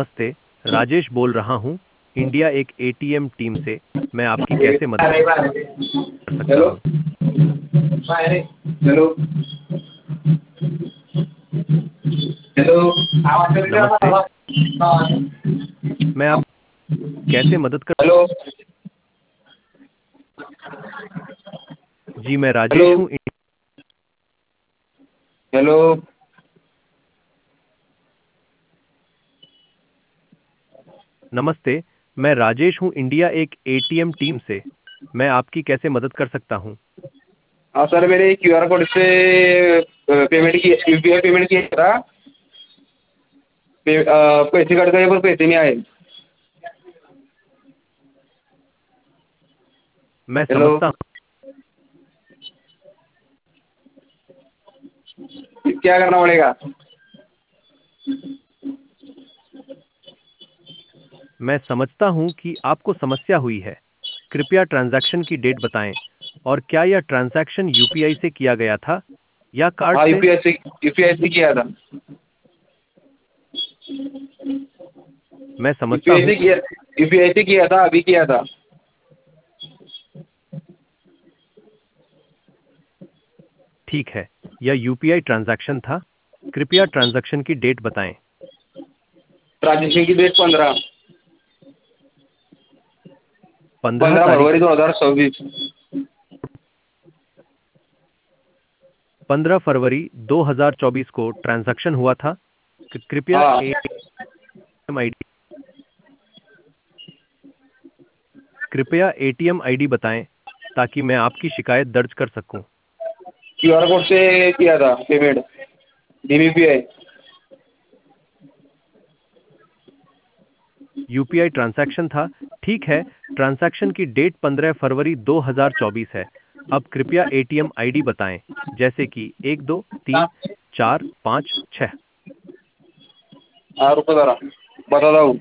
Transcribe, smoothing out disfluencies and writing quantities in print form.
नमस्ते। राजेश बोल रहा हूँ इंडिया एक एटीएम टीम से। मैं आपकी कैसे मदद कर सकता हेलो हूँ? हेलो हेलो नमस्ते। मैं आप कैसे मदद कर? हेलो जी मैं हेलो राजेश हूँ। हेलो नमस्ते। मैं राजेश हूँ इंडिया एक एटीएम टीम से। मैं आपकी कैसे मदद कर सकता हूँ? हाँ सर, मैंने QR कोड से पेमेंट की, UPI पेमेंट किया था। पैसे कट गए पर पैसे नहीं आए। मैं हेलो, समझता हूँ। क्या करना पड़ेगा? मैं समझता हूँ कि आपको समस्या हुई है। कृपया ट्रांजैक्शन की डेट बताएं। और क्या यह ट्रांजैक्शन यूपीआई से किया गया था या कार्ड हाँ, से? UPI से किया था। मैं समझता यूपीआई हूँ। से किया यूपीआई से किया था, अभी किया था। ठीक है, यह यूपीआई ट्रांजैक्शन था। कृपया ट्रांजैक्शन की डेट बताएं। ट्रांजेक्शन की डेट 15 15 तारीख फरवरी 2024। 15 फरवरी 2024 को ट्रांजैक्शन हुआ था। कृपया हाँ, एटीएम आईडी कृपया एटीएम आईडी बताएं ताकि मैं आपकी शिकायत दर्ज कर सकूं। QR कोड से किया था पेमेंट, DBPI। यूपीआई ट्रांजैक्शन था। ठीक है, ट्रांजैक्शन की डेट 15 फरवरी 2024 है। अब कृपया एटीएम आईडी बताएं, जैसे कि 1 2 3 4 5 6। हाँ, रुको जरा बताता हूँ।